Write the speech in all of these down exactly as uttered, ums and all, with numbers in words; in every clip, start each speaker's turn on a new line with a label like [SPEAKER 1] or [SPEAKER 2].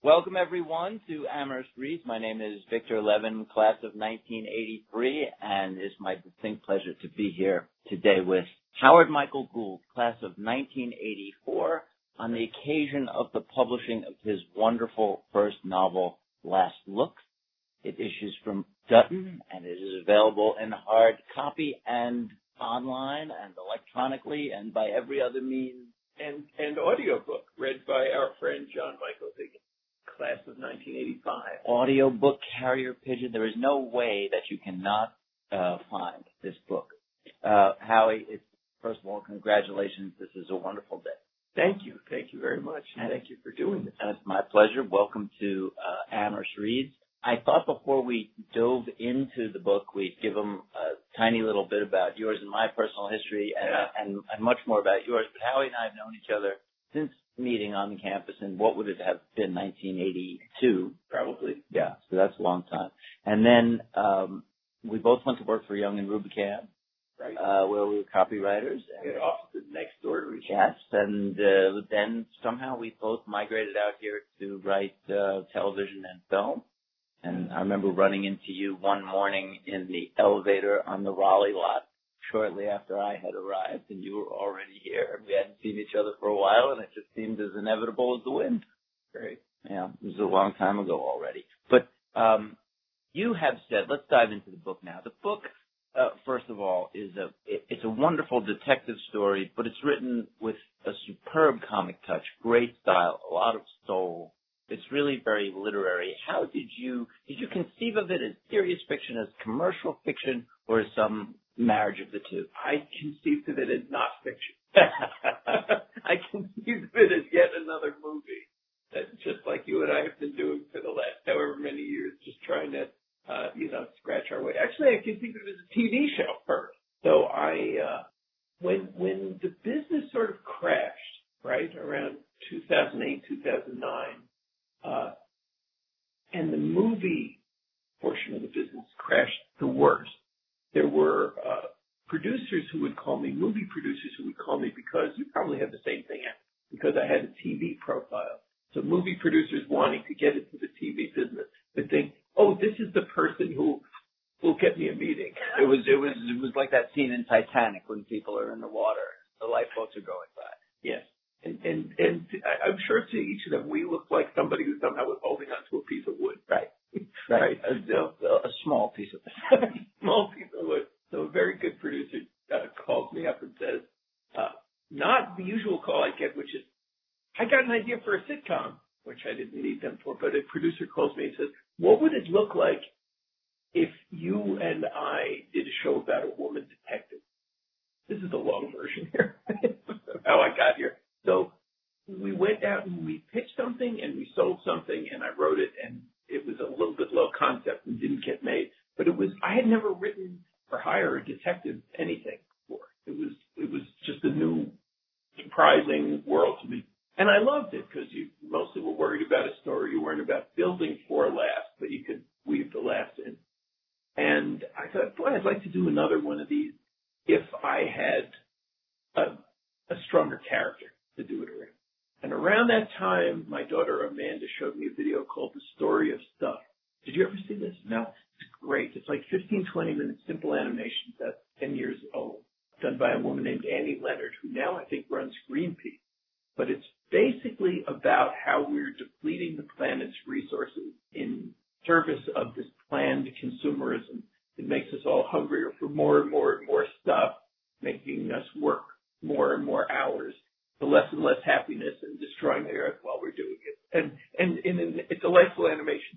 [SPEAKER 1] Welcome, everyone, to Amherst Reads. My name is Victor Levin, class of nineteen eighty-three, and it's my distinct pleasure to be here today with Howard Michael Gould, class of nineteen eighty-four, on the occasion of the publishing of his wonderful first novel, Last Look. It issues from Dutton, and it is available in hard copy and online and electronically and by every other means.
[SPEAKER 2] And, and audiobook, read by our friend John Michael Higgins, class of nineteen eighty-five.
[SPEAKER 1] Audiobook, carrier pigeon. There is no way that you cannot uh, find this book. Uh, Howie, it's, first of all, congratulations. This is a wonderful day.
[SPEAKER 2] Thank you. Thank you very much. And thank you for doing this.
[SPEAKER 1] And it's my pleasure. Welcome to uh, Amherst Reads. I thought before we dove into the book, we'd give them a tiny little bit about yours and my personal history and,
[SPEAKER 2] yeah.
[SPEAKER 1] and, and much more about yours. But Howie and I have known each other since meeting on the campus in what would it have been, nineteen eighty-two?
[SPEAKER 2] Probably.
[SPEAKER 1] Yeah, so that's a long time. And then um, we both went to work for Young and Rubicam,
[SPEAKER 2] right.
[SPEAKER 1] uh, where we were copywriters.
[SPEAKER 2] We had offices next door to each
[SPEAKER 1] Yes,
[SPEAKER 2] other.
[SPEAKER 1] and uh, then somehow we both migrated out here to write uh, television and film. And I remember running into you one morning in the elevator on the Raleigh lot shortly after I had arrived, and you were already here. We hadn't seen each other for a while, and it just seemed as inevitable as the wind.
[SPEAKER 2] Great.
[SPEAKER 1] Yeah, it was a long time ago already. But um, you have said, let's dive into the book now. The book, uh, first of all, is a it, it's a wonderful detective story, but it's written with a superb comic touch, great style, a lot of soul. It's really very literary. How did you did you conceive of it as serious fiction, as commercial fiction, or as some marriage of the two?
[SPEAKER 2] I conceived of it as not fiction. I conceived of it as yet another movie. That's just like you and I have been doing for the last however many years, just trying to, uh, you know, scratch our way. Actually, I conceived of it as a T V show first. So I, uh, when when the business sort of crashed, right, around two thousand eight, two thousand nine, Uh, and the movie portion of the business crashed the worst. There were uh, producers who would call me, movie producers who would call me because you probably had the same thing, because I had a T V profile. So movie producers wanting to get into the T V business would think, oh, this is the person who will get me a meeting.
[SPEAKER 1] It was it was it was like that scene in Titanic when people are in the water, the lifeboats are going by.
[SPEAKER 2] Yes. And, and and I'm sure to each of them, we looked like somebody who somehow was holding onto a piece of wood.
[SPEAKER 1] Right.
[SPEAKER 2] Right.
[SPEAKER 1] right. A, a, a small piece of
[SPEAKER 2] wood. small piece of wood. So a very good producer uh, calls me up and says, uh, not the usual call I get, which is, I got an idea for a sitcom, which I didn't need them for, but a producer calls me and says, what would it look like if you and I did a show about a woman detective? This is the long version here of how I got here. So we went out and we pitched something and we sold something and I wrote it and it was a little bit low concept and didn't get made. But it was, I had never written or hired a detective anything before. It was, it was just a new, surprising world to me. And I loved it because you mostly were worried about a story. You weren't about building for laughs, but you could weave the laughs in. And I thought, boy, I'd like to do another one of these if I had a, a stronger character to do it around. And around that time, my daughter Amanda showed me a video called The Story of Stuff. Did you ever see this?
[SPEAKER 1] No.
[SPEAKER 2] It's great. It's like fifteen, twenty minutes, simple animation that's ten years old, done by a woman named Annie Leonard, who now I think runs Greenpeace. But it's basically about how we're depleting the planet's resources in service of this planned consumerism. It makes us all hungrier for more and more and more stuff, making us work more and more hours for less and less happiness and destroying the earth while we're doing it. And and, and it's a delightful animation.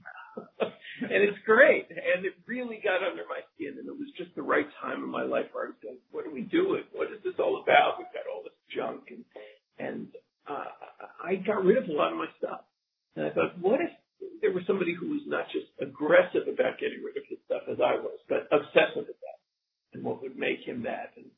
[SPEAKER 2] And it's great. And it really got under my skin. And it was just the right time in my life where I was going, what are we doing? What is this all about? We've got all this junk. And, and uh, I got rid of a lot of my stuff. And I thought, what if there was somebody who was not just aggressive about getting rid of his stuff as I was, but obsessive about it? And what would make him that? And,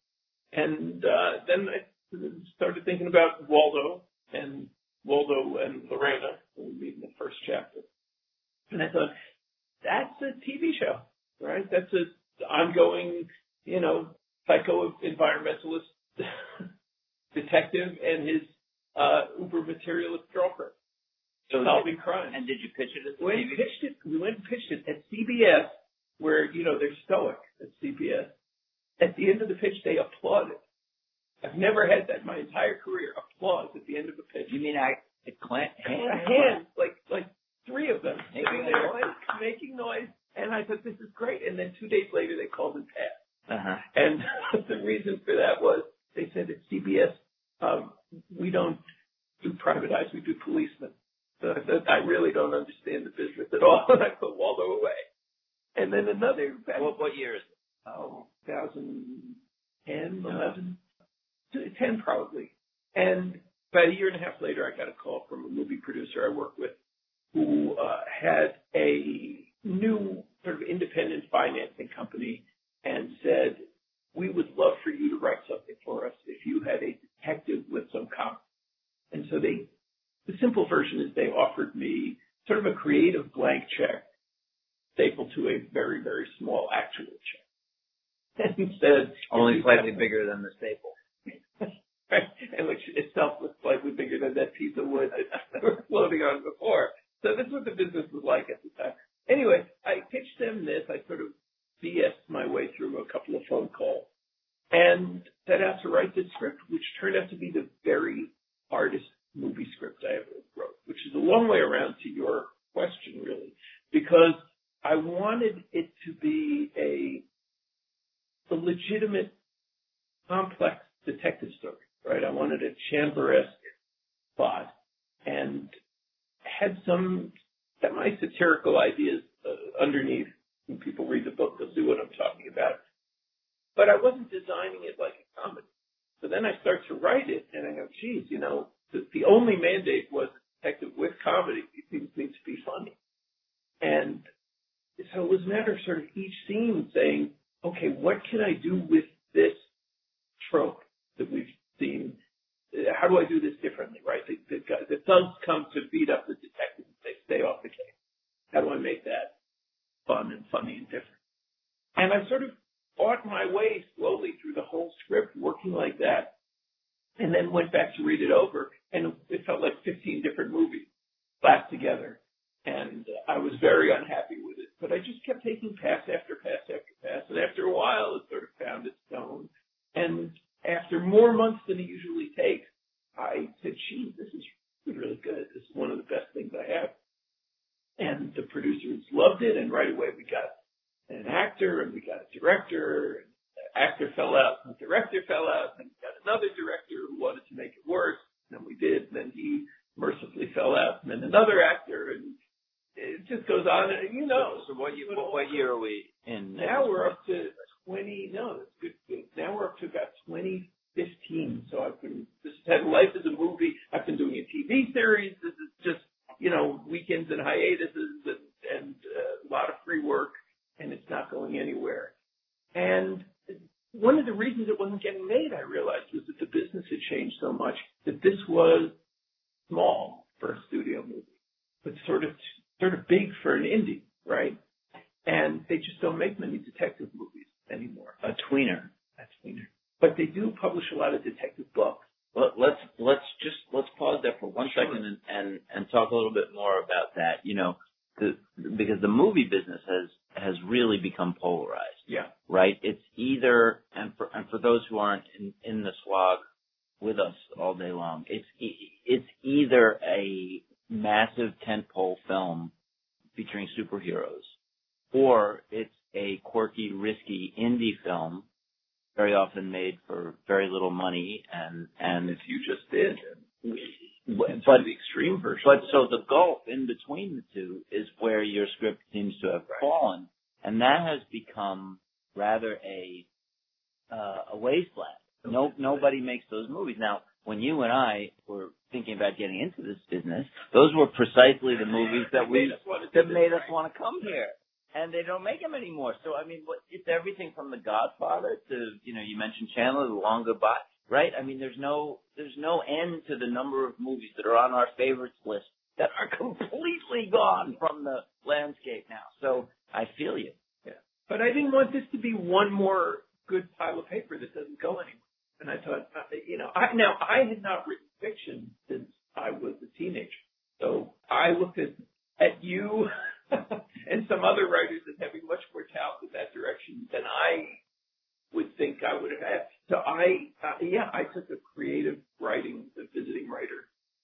[SPEAKER 2] and uh, then I started thinking about Waldo and Waldo and Lorena, who we meet in the first chapter. And I thought, that's a T V show, right? That's an ongoing, you know, psycho-environmentalist detective and his uh, uber-materialist girlfriend.
[SPEAKER 1] So
[SPEAKER 2] solving
[SPEAKER 1] did,
[SPEAKER 2] crime.
[SPEAKER 1] And did you pitch it at the
[SPEAKER 2] we
[SPEAKER 1] T V?
[SPEAKER 2] pitched it. We went and pitched it at C B S, where you know they're stoic at C B S. At the end of the pitch, they applauded. I've never had that in my entire career. Applause at the end of a pitch.
[SPEAKER 1] You mean I clan
[SPEAKER 2] hands, hands like like three of them
[SPEAKER 1] making
[SPEAKER 2] there,
[SPEAKER 1] noise,
[SPEAKER 2] like, making noise, and I thought this is great. And then two days later, they called and passed.
[SPEAKER 1] Uh-huh.
[SPEAKER 2] And the reason for that was they said at C B S, um, we don't do private eyes, we do policemen. So I said, I really don't understand the business at all. And I put Waldo away. And then another.
[SPEAKER 1] What, what year is it?
[SPEAKER 2] Oh, twenty ten, eleven, ten probably. And about a year and a half later, I got a call from a movie producer I work with who uh, had a new sort of independent financing company and said, we would love for you to write something for us if you had a detective with some comics. And so they, the simple version is they offered me sort of a creative blank check stapled to a very, very small actual check. And said,
[SPEAKER 1] only slightly bigger than the staple.
[SPEAKER 2] Right? And which itself was slightly bigger than that piece of wood that we were floating on before. So this is what the business was like at the time. Anyway, I pitched them this. I sort of B S'd my way through a couple of phone calls and set out to write this script, which turned out to be the very hardest movie script I ever wrote, which is a long way around to your question, really, because I wanted it to be a, a legitimate, complex detective story, right? I wanted a Chandler-esque plot and had some semi-satirical ideas uh, underneath. When people read the book, they'll see what I'm talking about. But I wasn't designing it like a comedy. So then I start to write it, and I go, geez, you know, the, the only mandate was a detective with comedy. These things need to be funny. And so it was a matter of sort of each scene saying, okay, what can I do with this trope that we've seen? How do I do this differently, right? The, the, the thugs come to beat up the detective and they stay off the case. How do I make that fun and funny and different? And I sort of fought my way slowly through the whole script, working like that, and then went back to read it over, and it felt like fifteen different movies slapped together. And I was very unhappy with it. But I just kept taking pass after pass after pass. And after a while, it sort of found its tone. And after more months than it usually takes, I said, geez, this is really good. This is one of the best things I have. And the producers loved it. And right away, we got an actor and we got a director. And the actor fell out and the director fell out. And we got another director who wanted to make it worse. And then we did. And then he mercifully fell out. And then another actor. And it just goes on, and you know.
[SPEAKER 1] So, so what, you, what, what year are we in?
[SPEAKER 2] Now we're up to twenty. No, that's good. good. Now we're up to about twenty fifteen. So I've been. This has had life as a movie. I've been doing a T V series. This is just you know weekends and hiatuses and, and uh, a lot of free work, and it's not going anywhere. And one of the reasons it wasn't getting made, I realized, was that the business had changed so much that this was small for a studio movie, but sort of. sort of big for an indie, right? And they just don't make many detective movies anymore.
[SPEAKER 1] A tweener.
[SPEAKER 2] A tweener. But they do publish a lot of detective books.
[SPEAKER 1] Well, let's let's just let's pause there for one
[SPEAKER 2] sure.
[SPEAKER 1] second and, and and talk a little bit more about that. You know, the, because the movie business has has really become polarized.
[SPEAKER 2] Yeah.
[SPEAKER 1] Right. It's either and for and for those who aren't in, in the slog with us all day long, it's it's either a massive tentpole film featuring superheroes, or it's a quirky, risky indie film, very often made for very little money, and and
[SPEAKER 2] as you just did,
[SPEAKER 1] but
[SPEAKER 2] the extreme version.
[SPEAKER 1] But so the gulf in between the two is where your script seems to have
[SPEAKER 2] right.
[SPEAKER 1] fallen, and that has become rather a uh, a wasteland. No, nobody makes those movies now. When you and I were thinking about getting into this business, those were precisely the movies that we that made us want to come here, and they don't make them anymore. So I mean, it's everything from The Godfather to you know you mentioned Chandler, The Long Goodbye, right? I mean, there's no there's no end to the number of movies that are on our favorites list that are completely gone from the landscape now. So I feel you.
[SPEAKER 2] Yeah, but I didn't want this to be one more good pile of paper that doesn't go anywhere. And I thought, you know, I, now I had not written fiction since I was a teenager. So I I looked at, at you and some other writers as having much more talent in that direction than I would think I would have had. So I, uh, yeah, I took a creative writing, the visiting writer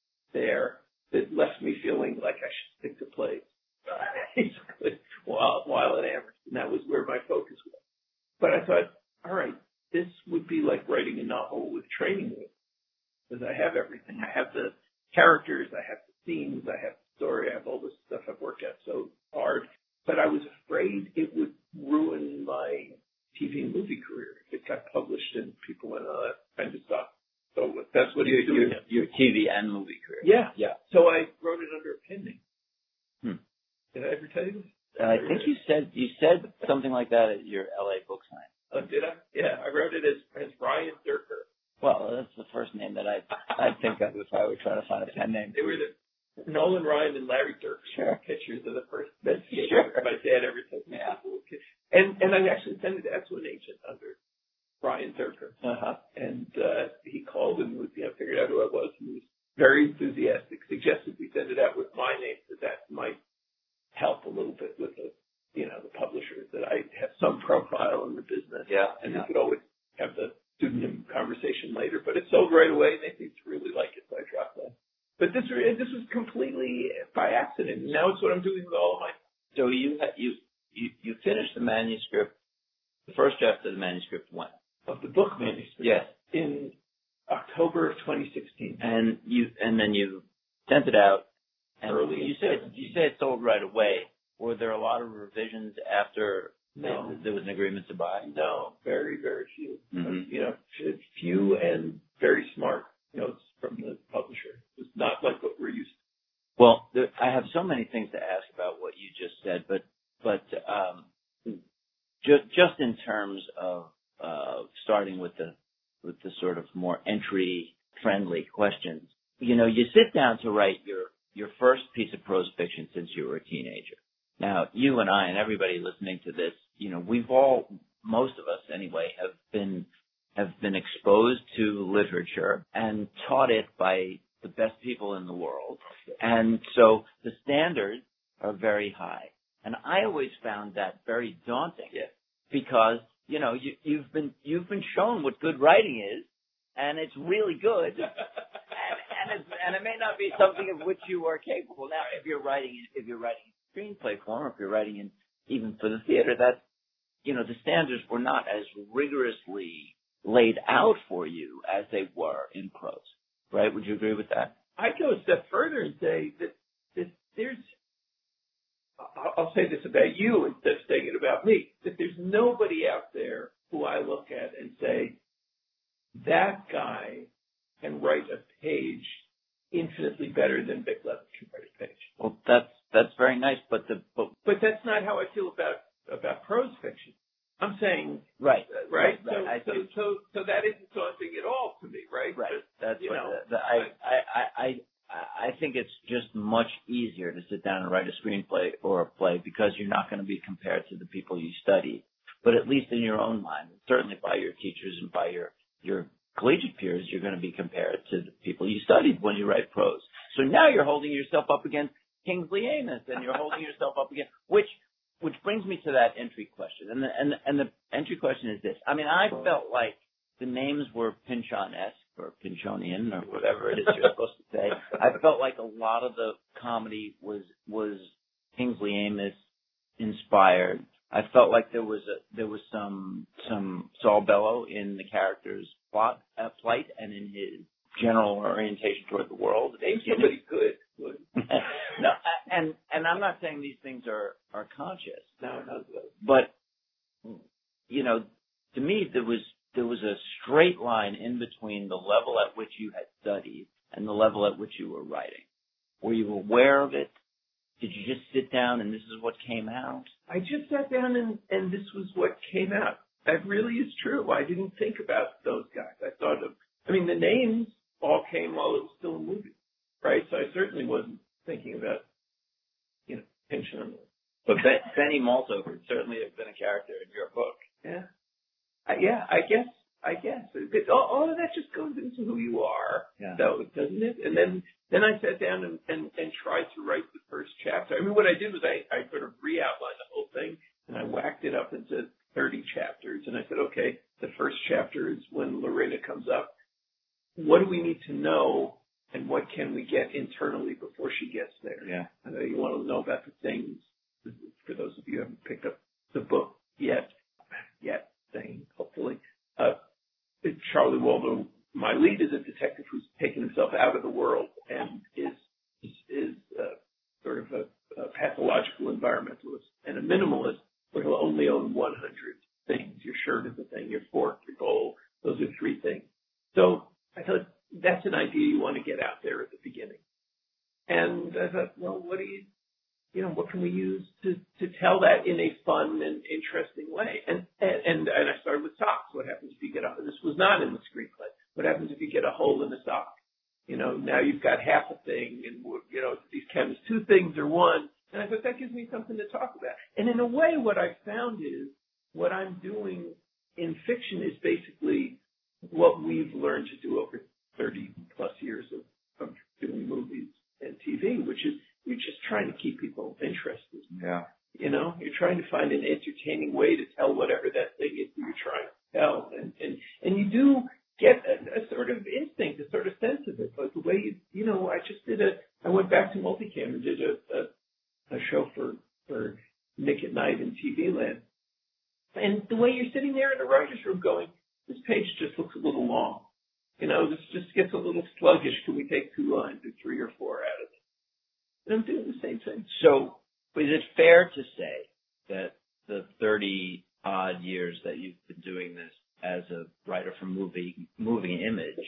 [SPEAKER 2] there that left me feeling like I should stick to plays, basically, while, while at Amherst. And that was where my focus was. But I thought, all right, this would be like writing a novel with training wheels, because I have everything. I have the characters, I have the scenes, I have the story, I have all this stuff I've worked at so hard. But I was afraid it would ruin my T V and movie career if it got published and people went, oh, that kind of stuff. So that's what
[SPEAKER 1] your,
[SPEAKER 2] you're doing.
[SPEAKER 1] Your, your T V and movie career.
[SPEAKER 2] Yeah.
[SPEAKER 1] Yeah.
[SPEAKER 2] So I wrote it under a pen name.
[SPEAKER 1] Hmm.
[SPEAKER 2] Did I ever tell you this?
[SPEAKER 1] Uh, I think you said you said something like that at your L A book sign.
[SPEAKER 2] Oh, did I? Yeah, I wrote it as, as Ryan Durker.
[SPEAKER 1] Well, that's the first name that I I'd think of if I were trying to find a pen name.
[SPEAKER 2] They were the Nolan Ryan and Larry Durker.
[SPEAKER 1] Sure.
[SPEAKER 2] Pictures of the first best
[SPEAKER 1] Sure.
[SPEAKER 2] my dad ever took me.
[SPEAKER 1] Yeah.
[SPEAKER 2] And and I actually sent it to an agent under Ryan Durker.
[SPEAKER 1] Uh-huh.
[SPEAKER 2] And uh, he called and was, you know, figured out who I was and was very enthusiastic. Suggested we send it out with my name, that that might help a little bit with the, you know, the publishers, that I have some profile in the business.
[SPEAKER 1] Yeah.
[SPEAKER 2] And
[SPEAKER 1] yeah.
[SPEAKER 2] we could always have the pseudonym conversation later. But it sold right away, and they seemed to really like it, so I dropped that. But this this was completely by accident. Now it's what I'm doing with all of my.
[SPEAKER 1] So you ha- you you you finished the manuscript, the first draft of the manuscript when?
[SPEAKER 2] Of the book manuscript.
[SPEAKER 1] Yes.
[SPEAKER 2] In October of twenty sixteen.
[SPEAKER 1] And you and then you sent it out. And
[SPEAKER 2] Early
[SPEAKER 1] you
[SPEAKER 2] in
[SPEAKER 1] said you said it sold right away. Were there a lot of revisions after
[SPEAKER 2] No.
[SPEAKER 1] there was an agreement to buy?
[SPEAKER 2] No, very, very few.
[SPEAKER 1] Mm-hmm.
[SPEAKER 2] You know, few and very smart notes from the publisher. It's not like what we're used to.
[SPEAKER 1] Well, there, I have so many things to ask about what you just said, but but um, just just in terms of uh, starting with the with the sort of more entry friendly questions, you know, you sit down to write your your first piece of prose fiction since you were a teenager. Now, you and I and everybody listening to this, you know, we've all, most of us anyway, have been have been exposed to literature and taught it by the best people in the world. And so the standards are very high. And I always found that very daunting.
[SPEAKER 2] Yeah.
[SPEAKER 1] Because, you know, you, you've been you've been shown what good writing is, and it's really good. and and, it's, and it may not be something of which you are capable. Now, if you're writing if you're writing in screenplay form, or if you're writing in even for the theater, that, you know, the standards were not as rigorously laid out for you as they were in prose. Right? Would you agree with that?
[SPEAKER 2] I go a step further and say that, that there's, I'll say this about you instead of saying it about me, that there's nobody out there who I look at and say, that guy can write a page infinitely better than Vic Levin can write a page.
[SPEAKER 1] Well, that's that's very nice, but the but,
[SPEAKER 2] but that's not how I feel about about prose fiction. I'm saying
[SPEAKER 1] right,
[SPEAKER 2] uh, right.
[SPEAKER 1] right, right.
[SPEAKER 2] So, so so so that isn't daunting at all to me, right?
[SPEAKER 1] Right.
[SPEAKER 2] But,
[SPEAKER 1] that's
[SPEAKER 2] you
[SPEAKER 1] what
[SPEAKER 2] know,
[SPEAKER 1] the, the, I, I I I I think it's just much easier to sit down and write a screenplay or a play because you're not going to be compared to the people you study, but at least in your own mind, certainly by your teachers and by your your collegiate peers, you're going to be compared to the people you studied when you write prose. So now you're holding yourself up against Kingsley Amis, and you're holding yourself up against, which which brings me to that entry question. And the, and, and the entry question is this. I mean, I felt like the names were Pynchon-esque or Pynchonian or whatever it is you're supposed to say. I felt like a lot of the comedy was was Kingsley Amis inspired. I felt like there was a there was some some Saul Bellow in the character's plot uh, plight and in his general orientation toward the world.
[SPEAKER 2] Name somebody good.
[SPEAKER 1] no, and and I'm not saying these things are are conscious.
[SPEAKER 2] No, no, no.
[SPEAKER 1] But you know, to me there was there was a straight line in between the level at which you had studied and the level at which you were writing. Were you aware of it? Did you just sit down and this is what came out?
[SPEAKER 2] I just sat down and, and this was what came out. That really is true. I didn't think about those guys. I thought of, I mean, the names all came while it was still a movie, right? So I certainly wasn't thinking about, you know, Pynchon.
[SPEAKER 1] But ben, Benny Malto could certainly have been a character in your book.
[SPEAKER 2] Yeah. I, yeah, I guess, I guess. It, all, all of that just goes into who you are,
[SPEAKER 1] yeah.
[SPEAKER 2] though, doesn't it? And then, then I sat down and, and, and tried to write the first chapter. I mean, what I did was I, I sort of re-outlined the whole thing, and I whacked it up into thirty chapters. And I said, okay, the first chapter is when Lorena comes up. What do we need to know, and what can we get internally before she gets there?
[SPEAKER 1] Yeah.
[SPEAKER 2] I know you want to know about the things, for those of you who haven't picked up the book yet, yet, thing, hopefully. Uh, Charlie Waldo, my lead, is a detective who's taken himself out of the world and is is, is uh, sort of a, a pathological environmentalist and a minimalist, where he'll only own one hundred things. Your shirt is a thing, your fork, your bowl, those are three things. So I thought that's an idea you want to get out there at the beginning. And I thought, well, what do you, you know, what can we use to, to tell that in a fun and interesting way? And, and, and I started with socks. What happens if you get a, this was not in the screenplay. What happens if you get a hole in the sock? You know, now you've got half a thing, and, you know, these chemists, two things or one. And I thought that gives me something to talk about. And in a way, what I found is what I'm doing in fiction is basically what we've learned to do over thirty plus years of, of doing movies and T V, which is you're just trying to keep people interested.
[SPEAKER 1] Yeah.
[SPEAKER 2] You know, you're trying to find an entertaining way to tell whatever that thing is that you're trying to tell. And, and, and you do get a, a sort of instinct, a sort of sense of it. Like the way you, you know, I just did a, I went back to Multicam and did a, a, a show for, for Nick at Night in T V Land. And the way you're sitting there in the writer's room going, this page just looks a little long. You know, this just gets a little sluggish. Can we take two lines or three or four out of it? And I'm doing the same thing.
[SPEAKER 1] So is it fair to say that the thirty odd years that you've been doing this as a writer for movie, moving image,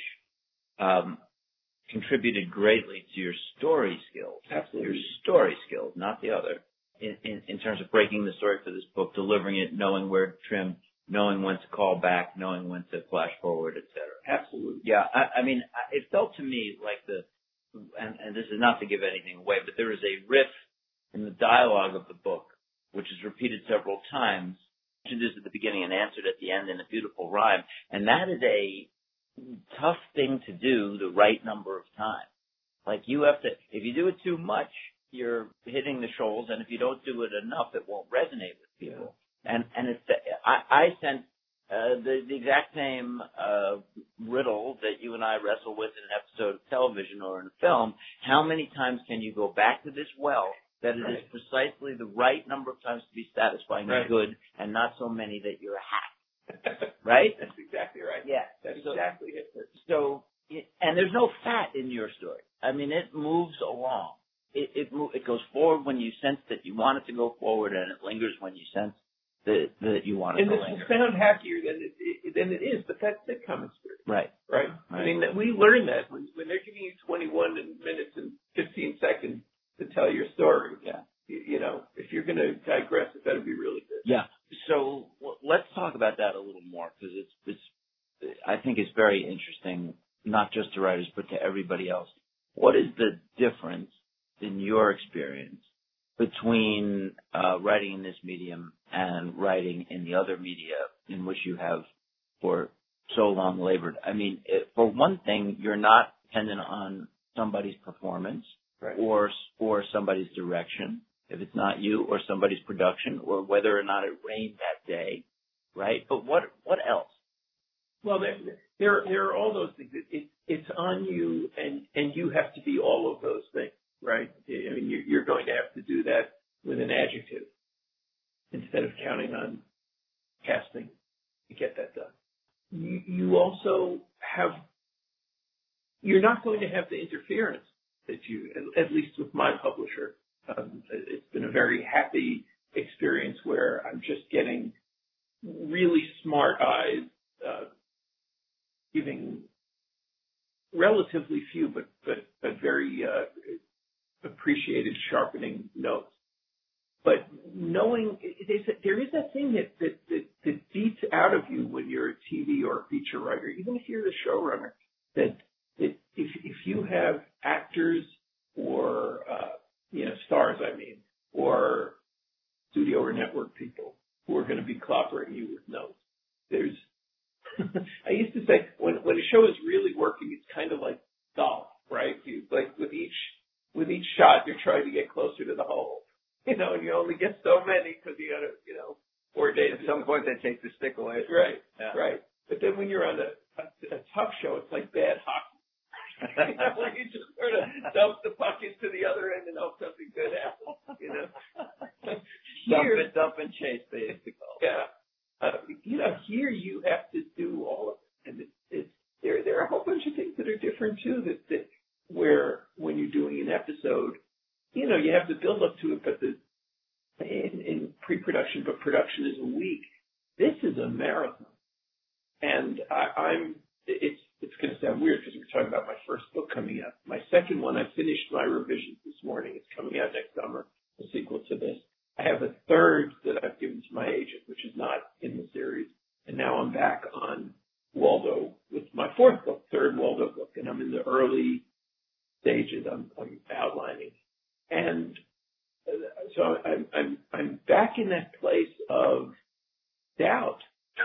[SPEAKER 1] um, contributed greatly to your story skills?
[SPEAKER 2] Absolutely.
[SPEAKER 1] Your story skills, not the other, in, in, in terms of breaking the story for this book, delivering it, knowing where to trim, knowing when to call back, knowing when to flash forward, et cetera.
[SPEAKER 2] Absolutely.
[SPEAKER 1] Yeah, I, I mean, it felt to me like the, and, and this is not to give anything away, but there is a riff in the dialogue of the book, which is repeated several times, mentioned this at the beginning and answered at the end in a beautiful rhyme, and that is a tough thing to do the right number of times. Like you have to, if you do it too much, you're hitting the shoals, and if you don't do it enough, it won't resonate with people. Yeah. And and it's I, I sent uh, the the exact same uh, riddle that you and I wrestle with in an episode of television or in a film. How many times can you go back to this well that it right. is precisely the right number of times to be satisfying
[SPEAKER 2] right.
[SPEAKER 1] and good, and not so many that you're a hack? Right?
[SPEAKER 2] That's exactly right.
[SPEAKER 1] Yeah,
[SPEAKER 2] that's
[SPEAKER 1] so,
[SPEAKER 2] exactly it.
[SPEAKER 1] So, and there's no fat in your story. I mean, it moves along. It it, it goes forward when you sense that you want it to go forward, and it lingers when you sense that that you want it
[SPEAKER 2] and
[SPEAKER 1] to
[SPEAKER 2] linger. And
[SPEAKER 1] linger.
[SPEAKER 2] this will sound happier than it, it than it is, but that's sitcom experience.
[SPEAKER 1] Right.
[SPEAKER 2] Right.
[SPEAKER 1] right.
[SPEAKER 2] I mean, that we learn that when when they're giving you twenty-one minutes and fifteen seconds to tell your story.
[SPEAKER 1] Yeah.
[SPEAKER 2] You, you know, if you're going to digress, it better be really good.
[SPEAKER 1] Yeah. So well, let's talk about that a little more, because it's it's I think it's very interesting, not just to writers but to everybody else. What is the difference in your experience between uh, writing in this medium and writing in the other media in which you have for so long labored? I mean, it, for one thing, you're not dependent on somebody's performance
[SPEAKER 2] right.
[SPEAKER 1] or or somebody's direction, if it's not you, or somebody's production, or whether or not it rained that day, right? But what what else?
[SPEAKER 2] Well, there there, there are all those things. It, it, it's on you, and, and you have to be all of those things, right? I mean, you're, you're going to have to do that with an adjective instead of counting on casting to get that done. You, you also have, you're not going to have the interference that you, at least with my publisher. Um, it's been a very happy experience where I'm just getting really smart eyes, uh, giving relatively few but but, but very uh, appreciated sharpening notes. But knowing there is that thing that, that that that beats out of you when you're a T V or a feature writer, even if you're the showrunner, that that if if you have actors or uh, you know stars, I mean, or studio or network people who are going to be clobbering you with notes, there's I shot, you're trying to get closer to the hole. You know, and you only get so many because you got to, you know, four days.
[SPEAKER 1] At some point, they take the stick away.
[SPEAKER 2] Right,
[SPEAKER 1] yeah.
[SPEAKER 2] right. But then when you're on a, a, a tough show, it's like bad hockey. You know, where you just sort of dump the puck into the other end and hope something good happens, you know.
[SPEAKER 1] Dump it, dump and chase, they used to call it.
[SPEAKER 2] Yeah. Uh, you know, here you have to do all of it. And it's, it's, there, there are a whole bunch of things that are different, too, that, that where when you're doing an episode, you know, you have to build up to it, but the in, in pre-production, but production is a week. This is a marathon. And I, I'm, it's, it's going to sound weird because we're talking about my first book coming out. My second one, I finished my revisions this morning. It's coming out next summer, a sequel to this. I have a third that I've given to my agent, which is not in the series. And now I'm back on Waldo with my fourth book, third Waldo book, and I'm in the early stages. I'm, I'm outlining. And so I'm, I'm, I'm back in that place of doubt,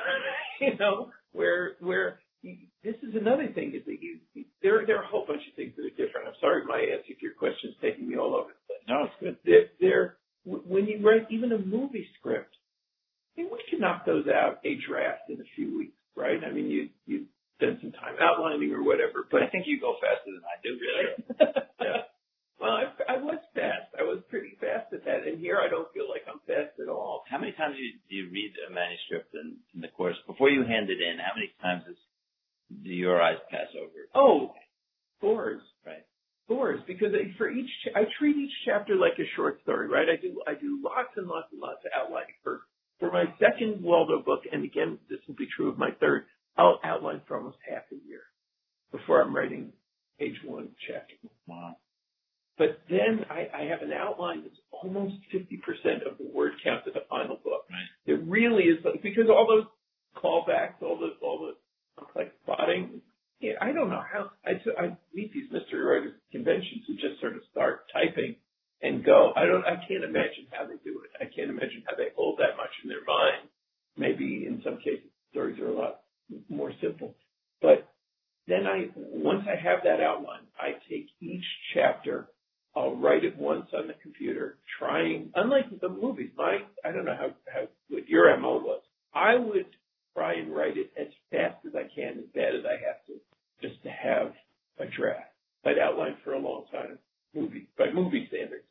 [SPEAKER 2] you know, where, where you, this is another thing is that you, there, there are a whole bunch of things that are different. I'm sorry, my answer to your question is taking me all over the place.
[SPEAKER 1] No, it's good.
[SPEAKER 2] There, there, when you write even a movie script, I mean, we can knock those out a draft in a few weeks, right? I mean, you, you spend some time outlining or whatever, but
[SPEAKER 1] I think you go faster than I do, really.
[SPEAKER 2] yeah. Well, I, I was fast. I was pretty fast at that. And here I don't feel like I'm fast at all.
[SPEAKER 1] How many times do you, do you read a manuscript in, in the course? Before you hand it in, how many times is, do your eyes pass over?
[SPEAKER 2] Oh, scores.
[SPEAKER 1] Right.
[SPEAKER 2] Scores. Because I, for each, I treat each chapter like a short story, right? I do, I do lots and lots and lots of outlining. For, for my second Waldo book, and again, this will be true of my third, I'll outline for almost half a year before I'm writing page one chapter.
[SPEAKER 1] Wow.
[SPEAKER 2] But then I, I have an outline that's almost fifty percent of the word count of the final book.
[SPEAKER 1] Right.
[SPEAKER 2] It really is, because all those callbacks, all the all the complex plotting, yeah, I don't know how, I, I meet these mystery writers conventions who just sort of start typing and go. I don't, I can't imagine how they do it. I can't imagine how they hold that much in their mind. Maybe in some cases, stories are a lot more simple. But then I, once I have that outline, I take each chapter, I'll write it once on the computer, trying, unlike the movies, my, I don't know how, how what your M O was. I would try and write it as fast as I can, as bad as I have to, just to have a draft. I'd outline for a long time, movie, by movie standards.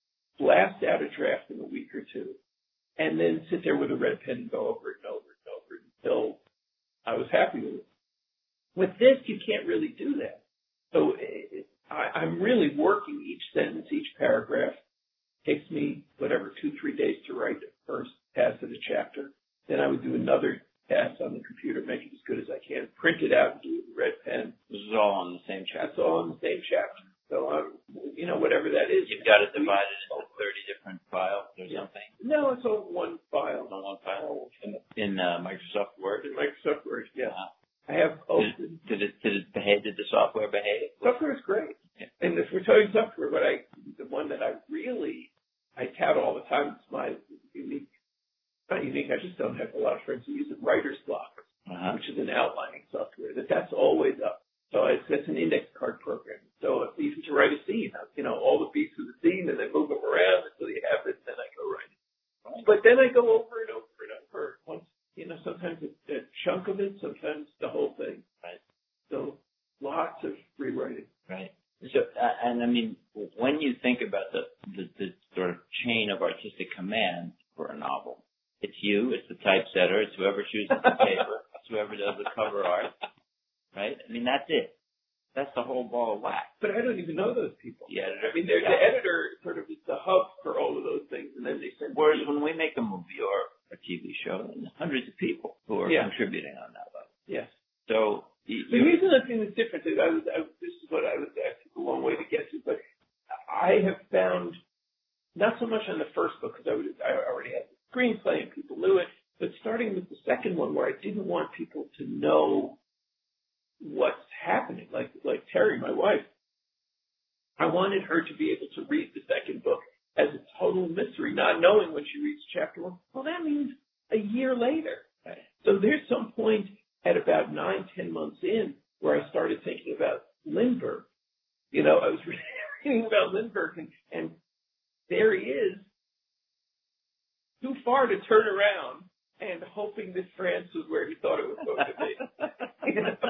[SPEAKER 2] Blast out a draft in a week or two, and then sit there with a red pen and go over it and over it and over it until I was happy with it. With this, you can't really do that. So it, I, I'm really working each sentence, each paragraph. Takes me, whatever, two, three days to write the first pass of the chapter. Then I would do another pass on the computer, make it as good as I can, print it out, and do it with a red pen.
[SPEAKER 1] This is all on the same chapter.
[SPEAKER 2] It's all on the same chapter. So, um, you know, whatever that is.
[SPEAKER 1] You've got it divided into thirty different files or
[SPEAKER 2] yeah.
[SPEAKER 1] something?
[SPEAKER 2] No, it's all one file.
[SPEAKER 1] On one file? In, in uh, Microsoft Word?
[SPEAKER 2] In Microsoft Word, yeah.
[SPEAKER 1] Uh-huh.
[SPEAKER 2] I have open.
[SPEAKER 1] Did, did it did it behave? Did the software behave?
[SPEAKER 2] Software is great,
[SPEAKER 1] yeah.
[SPEAKER 2] And if we're talking software, but I the one that I really I tout all the time is my unique. Not unique. I just don't have a lot of friends who use it. Writer's Block,
[SPEAKER 1] uh-huh.
[SPEAKER 2] which is an outlining software. That that's always up. So it's that's an index card program. So it's easy to write a scene. You know all the beats of the scene, and then move them around until you have it. And then I go write it. Right. But then I go over and over and over once. You know, sometimes it's a chunk of it, sometimes the whole thing.
[SPEAKER 1] Right.
[SPEAKER 2] So lots of rewriting.
[SPEAKER 1] Right. So, uh, and I mean, when you think about the, the, the sort of chain of artistic command for a novel, it's you, it's the typesetter, it's whoever chooses the paper, it's whoever does the cover art, right? I mean, that's it. That's the whole ball of wax.
[SPEAKER 2] But I don't even know those people.
[SPEAKER 1] The editor.
[SPEAKER 2] I mean, they're, yeah. The editor sort of is the hub for all of those things, and then they send.
[SPEAKER 1] Whereas when we make a movie or a T V show, and hundreds of people who are
[SPEAKER 2] yeah.
[SPEAKER 1] contributing on that level.
[SPEAKER 2] Yes.
[SPEAKER 1] So, you,
[SPEAKER 2] so here's another thing that's different. I was, I, this is what I was. I took a long way to get to, but I have found not so much on the first book because I, would, I already had the screenplay and people knew it, but starting with the second one where I didn't want people to know what's happening, like like Terry, my wife. I wanted her to be able to read the second book as a total mystery, not knowing when she reads chapter one. Well, that means a year later. Right. So there's some point at about nine, ten months in where I started thinking about Lindbergh. You know, I was reading about Lindbergh, and, and there he is, too far to turn around and hoping that France was where he thought it was going to be. You know?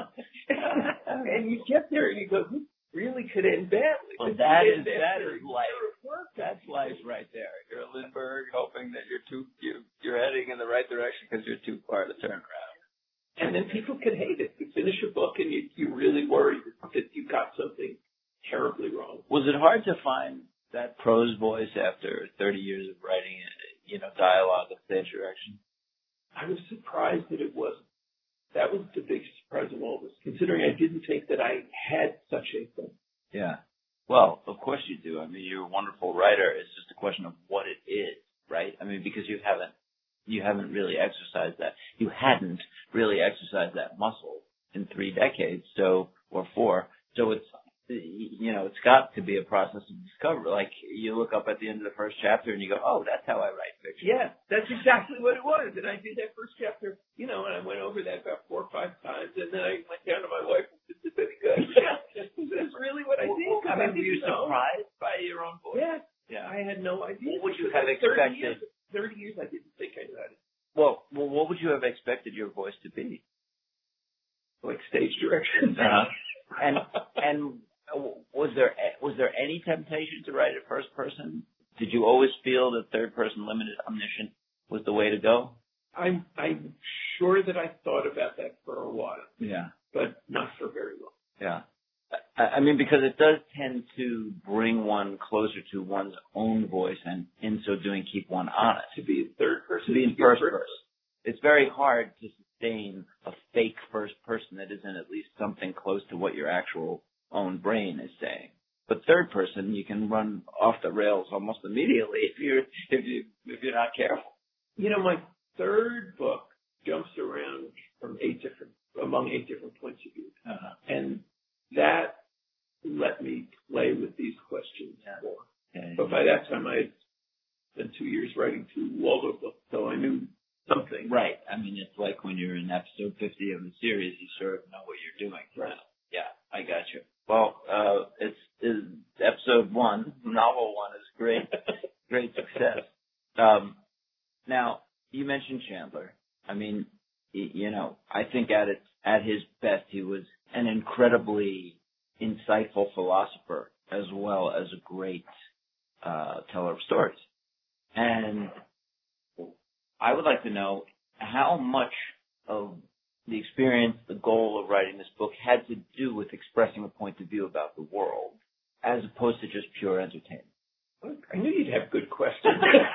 [SPEAKER 2] And you get there and you go, this really could end badly.
[SPEAKER 1] Well,
[SPEAKER 2] this
[SPEAKER 1] that is,
[SPEAKER 2] end
[SPEAKER 1] that is life.
[SPEAKER 2] Work.
[SPEAKER 1] That's life right there. You're a Lindbergh hoping that you're too, you, you're heading in the right direction because you're too far to turn around.
[SPEAKER 2] And then people can hate it. You finish a book and you, you really worry that you got something terribly wrong.
[SPEAKER 1] Was it hard to find that prose voice after thirty years of writing, you know, dialogue and stage direction?
[SPEAKER 2] I was surprised that it wasn't. That was the biggest surprise of all this, considering I didn't think that I had such a thing.
[SPEAKER 1] Yeah. Well, of course you do. I mean, you're a wonderful writer. It's just a question of what it is, right? I mean, because you haven't, you haven't really exercised that. You hadn't really exercised that muscle in three decades, so, or four. So it's, you know, it's got to be a process of discovery. Like, you look up at the end of the first chapter and you go, oh, that's how I write fiction.
[SPEAKER 2] Yeah, that's exactly what it was. And I did that first chapter, you know, and I went over that about four or five times. And then I went down to my wife and said, is this any good? That's really what I did.
[SPEAKER 1] Well, I mean,
[SPEAKER 2] I
[SPEAKER 1] were you
[SPEAKER 2] know.
[SPEAKER 1] surprised by your own voice?
[SPEAKER 2] Yeah.
[SPEAKER 1] Yeah.
[SPEAKER 2] I had no idea.
[SPEAKER 1] What would you have
[SPEAKER 2] thirty
[SPEAKER 1] expected?
[SPEAKER 2] Years, thirty years I didn't think I knew how to.
[SPEAKER 1] Well, well, what would you have expected your voice to be?
[SPEAKER 2] Like stage direction.
[SPEAKER 1] Uh-huh. And, and, Was there was there any temptation to write it first person? Did you always feel that third person limited omniscient was the way to go?
[SPEAKER 2] I'm I'm sure that I thought about that for a while.
[SPEAKER 1] Yeah,
[SPEAKER 2] but not for very long.
[SPEAKER 1] Yeah, I, I mean, because it does tend to bring one closer to one's own voice, and in so doing, keep one honest.
[SPEAKER 2] To be in third person,
[SPEAKER 1] to be in first person. It's very hard to sustain a fake first person that isn't at least something close to what your actual own brain is saying. But third person, you can run off the rails almost immediately if you're if you if you're not careful.
[SPEAKER 2] You know, my third book jumps around from eight different among eight different points of view, uh, and that let me play with these questions yeah. more. Okay. But by that time, I had spent two years writing two Waldo books, so I knew something.
[SPEAKER 1] Right. I mean, it's like when you're in episode fifty of a series, you sort of know what you're doing.
[SPEAKER 2] Right.
[SPEAKER 1] Yeah, I got you. Well, uh, it's, it's episode one, novel one is great, great success. Um, now, you mentioned Chandler. I mean, you know, I think at its, at his best, he was an incredibly insightful philosopher as well as a great uh, teller of stories. And I would like to know how much of the experience, the goal of writing this book had to do with expressing a point of view about the world, as opposed to just pure entertainment.
[SPEAKER 2] I knew you'd have good questions.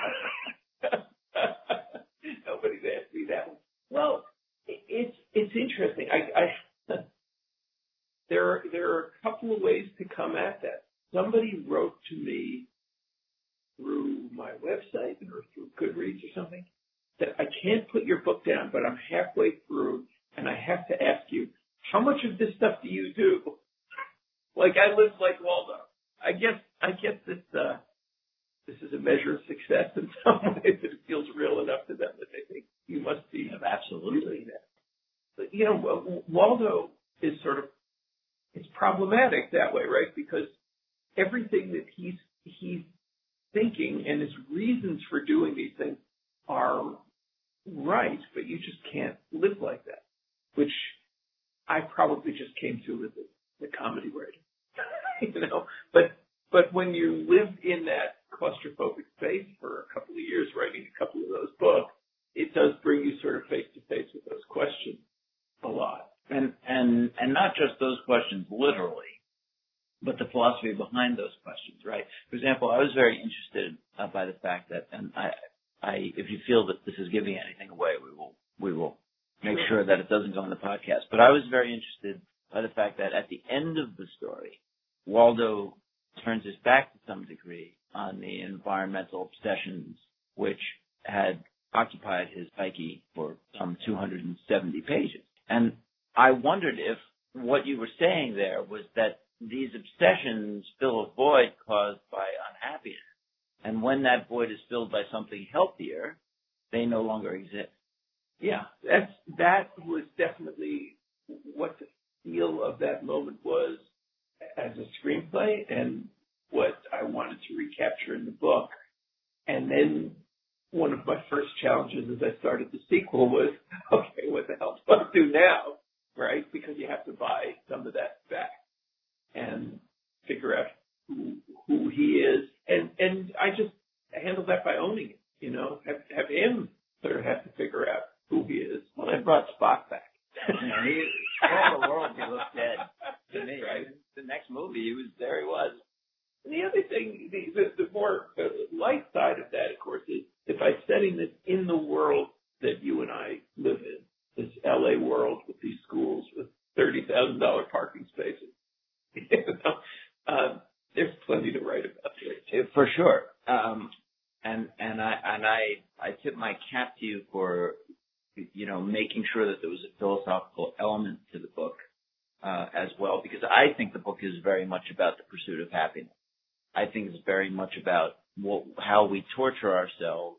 [SPEAKER 2] Nobody's asked me that one. Well, it's it's interesting. I, I there are there are a couple of ways to come at that. Somebody wrote to me through my website or through Goodreads or something that I can't put your book down, but I'm halfway through. And I have to ask you, how much of this stuff do you do? Like I live like Waldo. I guess I guess this uh, this is a measure of success in some ways. It feels real enough to them that they think you must be
[SPEAKER 1] absolutely
[SPEAKER 2] doing that. But you know, Waldo is sort of it's problematic that way, right? Because everything that he's he's thinking and his reasons for doing these things are right, but you just can't live like that. Which I probably just came to with the, the comedy writing, you know. But but when you live in that claustrophobic space for a couple of years, writing a couple of those books, it does bring you sort of face to face with those questions a lot.
[SPEAKER 1] And and and not just those questions literally, but the philosophy behind those questions, right? For example, I was very interested uh, by the fact that, and I I if you feel that this is giving anything away, we will we will. make sure that it doesn't go on the podcast. But I was very interested by the fact that at the end of the story, Waldo turns his back to some degree on the environmental obsessions which had occupied his psyche for some two hundred seventy pages. And I wondered if what you were saying there was that these obsessions fill a void caused by unhappiness. And when that void is filled by something healthier, they no longer exist.
[SPEAKER 2] Yeah, that's that was definitely what the feel of that moment was as a screenplay, and what I wanted to recapture in the book. And then one of my first challenges as I started the sequel was, okay, what the hell do I do now, right? Because you have to buy some of that back and figure out who, who he is. And, and I just handled that by owning it, you know, have, have him sort of have to figure out who he is.
[SPEAKER 1] Well, I brought Spock back. You know, he, all the world, he looked dead to me.
[SPEAKER 2] Right.
[SPEAKER 1] The next movie, he was there. He was.
[SPEAKER 2] And the other thing, the, the, the more uh, light side of that, of course, is if I'm setting this in the world that you and I live in, this L A world with these schools with thirty thousand dollars parking spaces, you know, um, there's plenty to write about there.
[SPEAKER 1] For sure. Um, and and I and I I tip my cap to you for, you know, making sure that there was a philosophical element to the book uh, as well, because I think the book is very much about the pursuit of happiness. I think it's very much about what, how we torture ourselves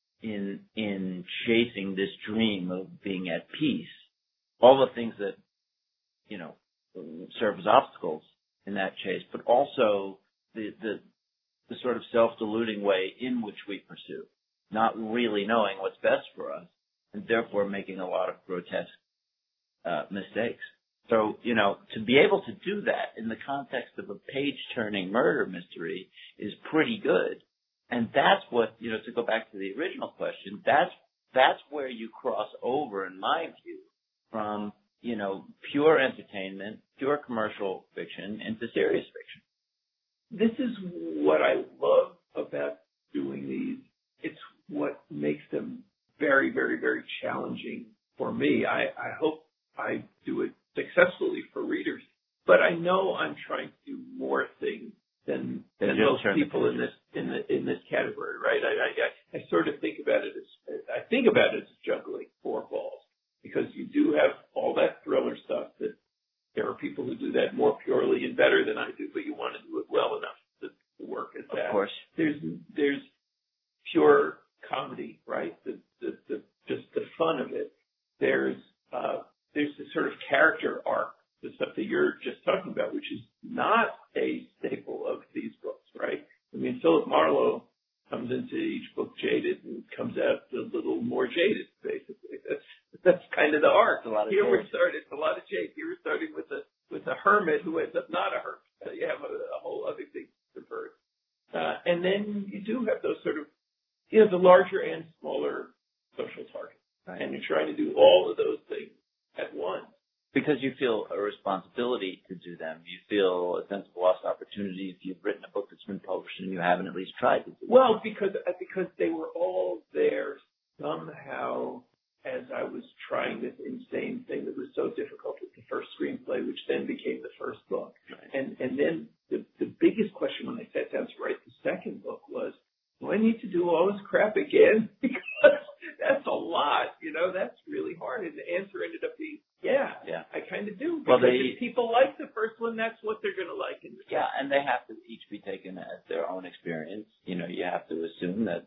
[SPEAKER 1] in in chasing this dream of being at peace. All the things that, you know, serve as obstacles in that chase, but also the the, the sort of self-deluding way in which we pursue, not really knowing what's best for us, and therefore making a lot of grotesque uh, mistakes. So, you know, to be able to do that in the context of a page-turning murder mystery is pretty good. And that's what, you know, to go back to the original question, that's that's where you cross over, in my view, from, you know, pure entertainment, pure commercial fiction into serious fiction.
[SPEAKER 2] This is what I love about doing these. It's what makes them very, very, very challenging for me. I, I hope I do it successfully for readers, but I know I'm trying to do more things than, than most people in this in the in this category, right? I, I I sort of think about it as I think about it as juggling four balls, because you do have all that thriller stuff that there are people who do that more purely and better than I do, but you want to do it well enough to, to work at that.
[SPEAKER 1] Of course,
[SPEAKER 2] there's there's pure comedy, right? The the, the just the fun of it. There's uh, there's this sort of character arc, the stuff that you're just talking about, which is not a staple of these books, right? I mean, Philip Marlowe comes into each book jaded and comes out a little more jaded, basically. That's that's kind of the arc.
[SPEAKER 1] A lot of
[SPEAKER 2] Here
[SPEAKER 1] jade.
[SPEAKER 2] we're starting, it's a lot of jade. Here we're starting with a with a hermit who ends up not a hermit. Uh, you have a, a whole other thing to birth. Uh, and then you do have those sort of, you know, the larger and smaller social targets.
[SPEAKER 1] Right.
[SPEAKER 2] And you're trying to do all of those things at once.
[SPEAKER 1] Because you feel a responsibility to do them. You feel a sense of lost opportunity if you've written a book that's been published and you haven't at least tried to do it.
[SPEAKER 2] Well, because because they were all there somehow as I was trying this insane thing that was so difficult with the first screenplay, which then became the first book.
[SPEAKER 1] Right.
[SPEAKER 2] And and then the, the biggest question when I sat down to write the second book was, do I need to do all this crap again? Because that's a lot, you know, that's really hard. And the answer ended up being, yeah,
[SPEAKER 1] Yeah.
[SPEAKER 2] I kind of do.
[SPEAKER 1] Well,
[SPEAKER 2] Because
[SPEAKER 1] they-
[SPEAKER 2] if people like the first one, that's what they're going to like. In the
[SPEAKER 1] Yeah, and they have to each be taken as their own experience. You know, you have to assume that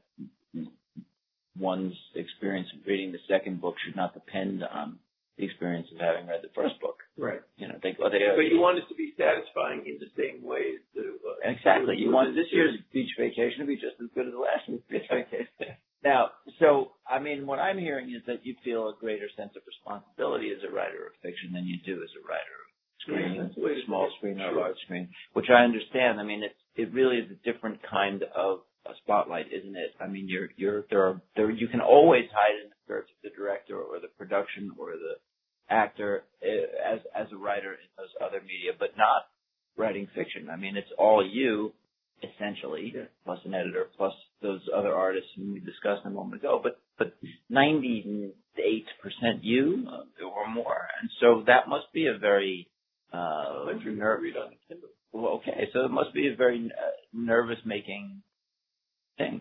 [SPEAKER 1] one's experience of reading the second book should not depend on the experience of having read the first book.
[SPEAKER 2] Right.
[SPEAKER 1] You know, they, or they,
[SPEAKER 2] But you want it to be satisfying in the same ways that it was.
[SPEAKER 1] Exactly. You want this year's beach vacation to be just as good as the last year's beach vacation. Now, so, I mean, what I'm hearing is that you feel a greater sense of responsibility as a writer of fiction than you do as a writer of screen,
[SPEAKER 2] Yeah, that's the way to
[SPEAKER 1] small
[SPEAKER 2] do it.
[SPEAKER 1] screen or
[SPEAKER 2] Sure.
[SPEAKER 1] large screen, which I understand. I mean, it's, it really is a different kind of a spotlight, isn't it? I mean, you're, you're, there are, there, you can always hide in the skirts of the director or the production or the actor uh, as, as a writer in those other media, but not writing fiction. I mean, it's all you, essentially,
[SPEAKER 2] yeah.
[SPEAKER 1] plus an editor, plus those other artists whom we discussed a moment ago, but but ninety-eight percent you uh, or more. And so that must be a very uh, ner-
[SPEAKER 2] read on the Kindle.
[SPEAKER 1] well, okay, so it must be a very uh, nervous-making thing.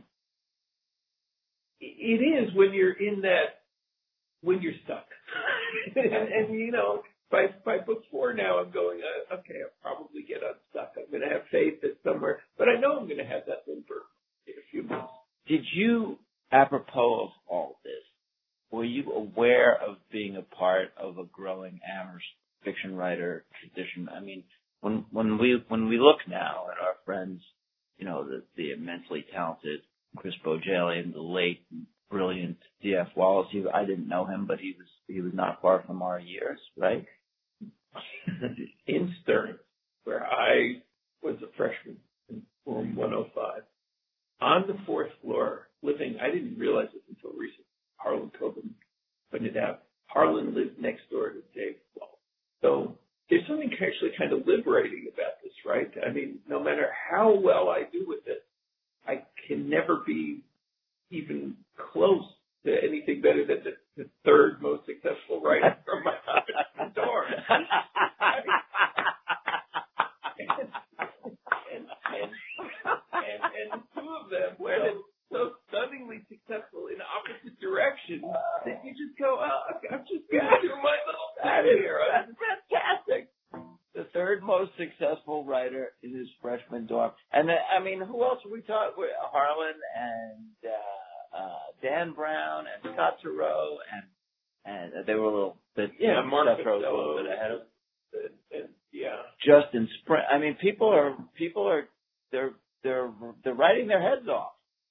[SPEAKER 2] It is when you're in that, when you're stuck. and, and, you know, by by book four now, I'm going, uh, okay, I'll probably get unstuck. I'm going to have faith that somewhere, but I know I'm going to have that thing for a few months.
[SPEAKER 1] Did you, apropos of all this, were you aware of being a part of a growing Amherst fiction writer tradition? I mean, when when we when we look now at our friends, you know, the, the immensely talented Chris Bojalian, the late, brilliant D F Wallace. He, I didn't know him, but he was he was not far from our years, right?
[SPEAKER 2] In Stern, where I was a freshman in room one oh five, on the fourth floor, living, I didn't realize this until recently, Harlan Coben pointed out, Harlan lived next door to Dave Wallace. So there's something actually kind of liberating about this, right? I mean, no matter how well I do with it, I can never be even close to anything better than the, the third most successful writer from my door. and, and, and, and, and two of them were so stunningly successful in opposite directions that you just go, oh, I'm just going to do my little thing here. That's fantastic.
[SPEAKER 1] The third most successful writer in his freshman dorm. And, uh, I mean, who else are we talking with? Harlan and uh, uh, Dan Brown and Scott Turow, and and they were a little bit,
[SPEAKER 2] yeah, Mark
[SPEAKER 1] Seth Rose a little bit ahead of
[SPEAKER 2] and, and, yeah.
[SPEAKER 1] Justin Sprint. I mean, people are, people are, they're, they're, they're writing their heads off.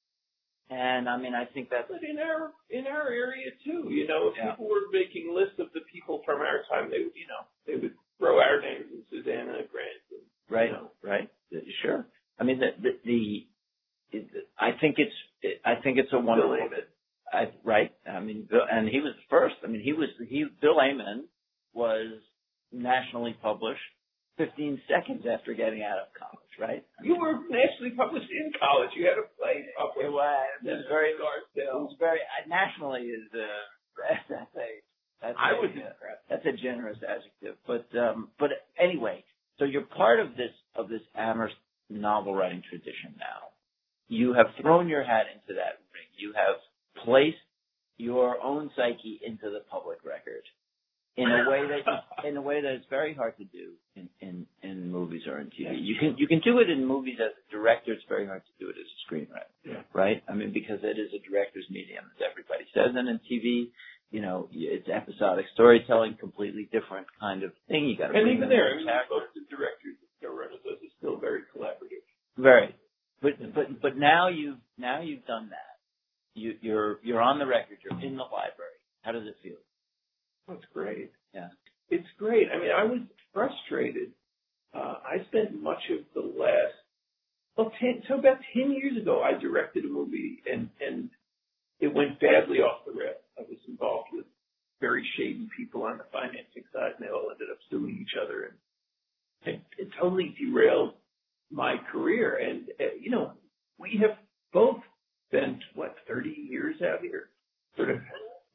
[SPEAKER 1] And I mean, I think that's.
[SPEAKER 2] But in our, in our area too, you know, if
[SPEAKER 1] yeah.
[SPEAKER 2] people were making lists of the people from our time, they would, you know, they would throw our names in Susanna Grant. And,
[SPEAKER 1] right,
[SPEAKER 2] you know.
[SPEAKER 1] right. Sure. I mean, the, the, the it, I think it's, it, I think it's a wonderful.
[SPEAKER 2] Bill Amen.
[SPEAKER 1] I, right. I mean, Bill, and he was first. I mean, he was, he, Bill Amen was nationally published fifteen seconds after getting out of college, right? I mean,
[SPEAKER 2] you were nationally published in college. You had a play published.
[SPEAKER 1] It was, it was very,
[SPEAKER 2] Scarsdale.
[SPEAKER 1] it was very, uh, nationally is, uh, that's a, that's
[SPEAKER 2] I
[SPEAKER 1] a,
[SPEAKER 2] was
[SPEAKER 1] uh,
[SPEAKER 2] impressed.
[SPEAKER 1] that's a generous adjective. But, um, but anyway, so you're part of this, of this Amherst novel writing tradition now. You have thrown your hat into that ring. You have placed your own psyche into the public record in a way that in a way that it's very hard to do in, in, in movies or in T V. You can you can do it in movies as a director. It's very hard to do it as a screenwriter,
[SPEAKER 2] yeah.
[SPEAKER 1] right? I mean, because it is a director's medium, as everybody says. And in T V, you know, it's episodic storytelling, completely different kind of thing. You got to
[SPEAKER 2] and
[SPEAKER 1] bring
[SPEAKER 2] even
[SPEAKER 1] them
[SPEAKER 2] there, I
[SPEAKER 1] in
[SPEAKER 2] mean, most of the directors and showrunners, those are still very collaborative.
[SPEAKER 1] Very, but but but now you've now you've done that. You, you're you're on the record. You're in the library. How does it feel?
[SPEAKER 2] That's great.
[SPEAKER 1] Yeah,
[SPEAKER 2] it's great. I mean, I was frustrated. Uh, I spent much of the last, well, ten, so about ten years ago, I directed a movie, and and it went badly off the rails. I was involved with very shady people on the financing side, and they all ended up suing each other, and it, it totally derailed my career. And uh, you know, we have both spent what thirty years out here, sort of.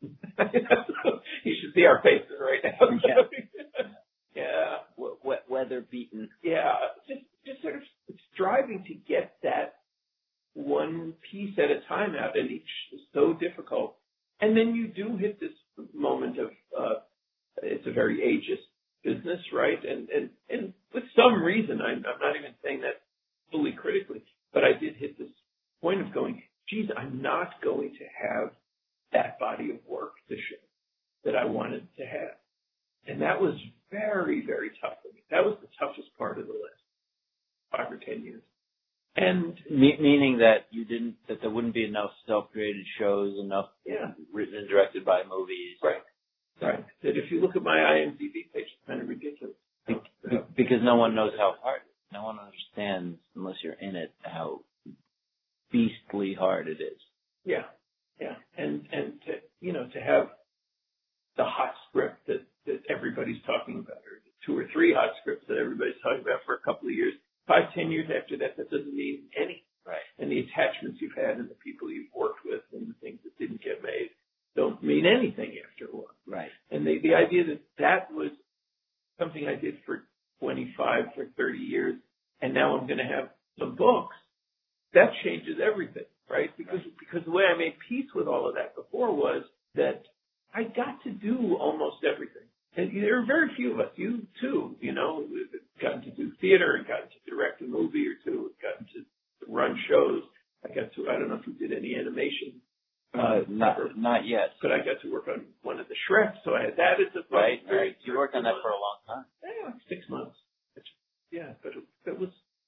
[SPEAKER 2] You should see our faces right now.
[SPEAKER 1] yeah,
[SPEAKER 2] yeah.
[SPEAKER 1] w- w- weather beaten.
[SPEAKER 2] Yeah, just just sort of striving to get that one piece at a time out, and each is so difficult. And then you do hit this moment of uh, it's a very ageist business, right? And and and with some reason, I'm, I'm not even saying that fully critically, but I did hit this point of going, geez, I'm not going to have that body of work to show that I wanted to have. And that was very, very tough for me. That was the toughest part of the last five or ten years. And
[SPEAKER 1] Me- meaning that you didn't, that there wouldn't be enough self-created shows, enough
[SPEAKER 2] yeah,
[SPEAKER 1] written and directed by movies.
[SPEAKER 2] right, right. That if you look at my I M D B page, it's kind of ridiculous.
[SPEAKER 1] Be- be- because no one knows how hard it is. No one understands, unless you're in it, how beastly hard it is.
[SPEAKER 2] Yeah, yeah. And, and to, you know, to have the hot script that, that everybody's talking about, or the two or three hot scripts that everybody's talking about for a couple of years, five, ten years after that, that doesn't mean anything.
[SPEAKER 1] Right.
[SPEAKER 2] And the attachments you've had and the people you've worked with and the things that didn't get made don't mean anything after a while.
[SPEAKER 1] Right.
[SPEAKER 2] And the, the idea that that was something I did for twenty-five, for thirty years, and now I'm going to have some books, that changes everything, right? Because,
[SPEAKER 1] right.
[SPEAKER 2] because the way I made peace with all of that before was that I got to do almost everything. And there are very few of us, you too, you know, have gotten to do theater and gotten to direct a movie or two, have gotten to run shows. I got to, I don't know if you did any animation.
[SPEAKER 1] Uh, not,
[SPEAKER 2] or,
[SPEAKER 1] not yet.
[SPEAKER 2] But I got to work on one of the Shreks, so I had that as a fun
[SPEAKER 1] Right,
[SPEAKER 2] experience.
[SPEAKER 1] right. You worked on that for a long time.
[SPEAKER 2] Yeah, like six months. It's, yeah, but it, it was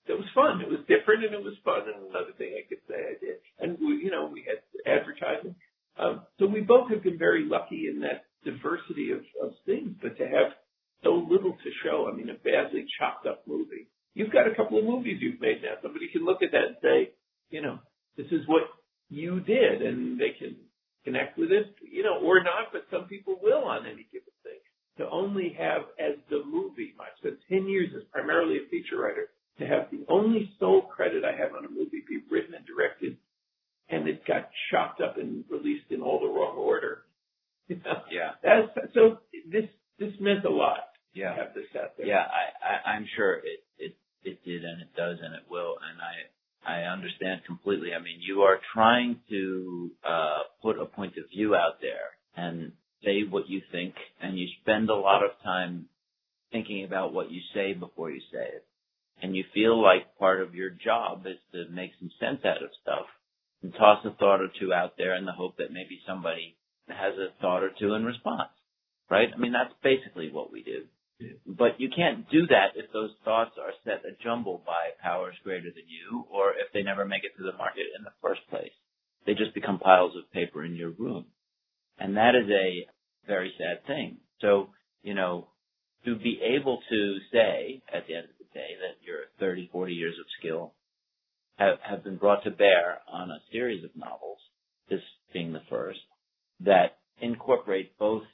[SPEAKER 2] it was fun. It was different and it was fun. And another thing I could say I did. And, we, you know, we had advertising. Um, so we both have been very lucky in that diversity of, of things, but to have so little to show, I mean, a badly chopped up movie. You've got a couple of movies you've made now. Somebody can look at that and say, you know, this is what you did, and they can connect with it, you know, or not, but some people will on any given thing. To only have as the movie, I spent ten years as primarily a feature writer, to have the only sole credit I have on a movie be written and directed, and it got chopped up and released in all the wrong order. You know?
[SPEAKER 1] Yeah.
[SPEAKER 2] That's, so this this meant a lot.
[SPEAKER 1] Yeah.
[SPEAKER 2] To have this out there.
[SPEAKER 1] Yeah, I, I, I'm sure it, it it did, and it does, and it will, and I I understand completely. I mean, you are trying to uh, put a point of view out there and say what you think, and you spend a lot of time thinking about what you say before you say it. And you feel like part of your job is to make some sense out of stuff and toss a thought or two out there in the hope that maybe somebody has a thought or two in response, right? I mean, that's basically what we do. Yeah. But you can't do that if those thoughts are set a jumble by powers greater than you, or if they never make it to the market in the first place. They just become piles of paper in your room. And that is a very sad thing. So, you know, to be able to say at the end of the day that your thirty, forty years of skill have, have been brought to bear on a series of novels, this being the first, that incorporate both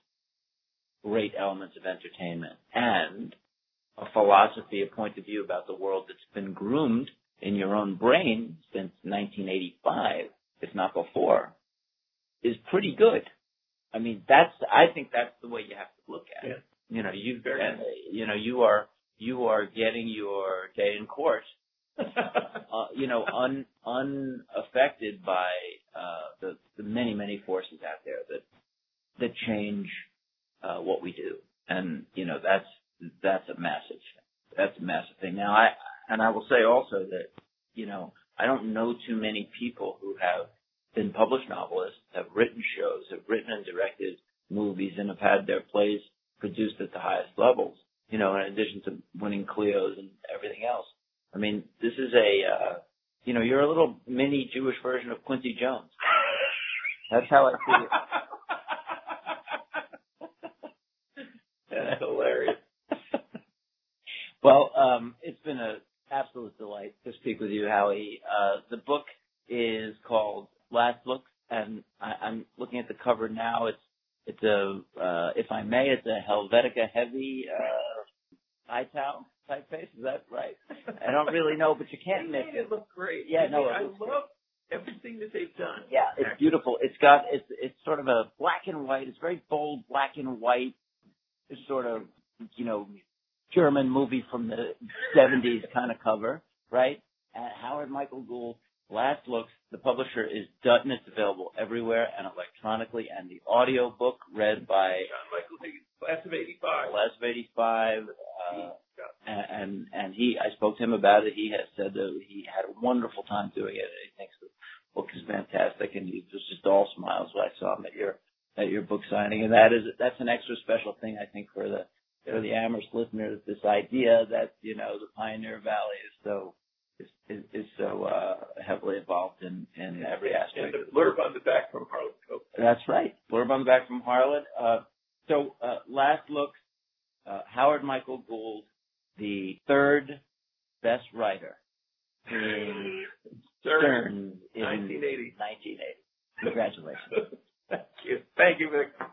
[SPEAKER 1] great elements of entertainment and a philosophy, a point of view about the world that's been groomed in your own brain since nineteen eighty-five, if not before, is pretty good. I mean, that's, I think that's the way you have to look at it. Yeah. You know, you've, uh, you know, you are, you are getting your day in court, uh, you know, un, unaffected by, uh, the, the many, many forces out there that, that change, uh, what we do. And, you know, that's, that's a massive, that's a massive thing. Now, I, and I will say also that, you know, I don't know too many people who have been published novelists, have written shows, have written and directed movies, and have had their plays produced at the highest levels, you know, in addition to winning Cleos and everything else. I mean, this is a, uh, you know, you're a little mini Jewish version of Quincy Jones. That's how I see it.
[SPEAKER 2] That's hilarious.
[SPEAKER 1] Well, um, it's been an absolute delight to speak with you, Howie. Uh, the book is called Last Looks, and I, I'm looking at the cover now. It's it's a, uh, if I may, it's a Helvetica heavy uh, Itau typeface. Is that right? I don't really know, but you can't miss it.
[SPEAKER 2] It look great.
[SPEAKER 1] Yeah,
[SPEAKER 2] I
[SPEAKER 1] no,
[SPEAKER 2] mean,
[SPEAKER 1] it
[SPEAKER 2] I
[SPEAKER 1] looks
[SPEAKER 2] love great. Everything that they've done.
[SPEAKER 1] Yeah, it's beautiful. It's got it's it's sort of a black and white. It's very bold black and white. It's sort of, you know, German movie from the seventies kind of cover, right? And Howard Michael Gould, Last Looks. The publisher is Dutton. It's available everywhere and electronically. And the audio book read by
[SPEAKER 2] John Michael Higgins, class of eighty-five.
[SPEAKER 1] Class of eighty-five. Uh, and and he, I spoke to him about it. He has said that he had a wonderful time doing it. He thinks the book is fantastic, and he was just all smiles when I saw him at your at your book signing. And that is that's an extra special thing, I think, for the for the Amherst listeners. This idea that, you know, the Pioneer Valley is so is is, is so uh, heavily involved in in every aspect.
[SPEAKER 2] And the blurb on the back from Harlan Coben.
[SPEAKER 1] That's right, blurb on the back from Harlan. Uh, so uh, Last Looks, uh, Howard Michael Gould, the third best writer in Stern in
[SPEAKER 2] nineteen eighty.
[SPEAKER 1] nineteen eighty. Congratulations.
[SPEAKER 2] Thank you. Thank you, Vic.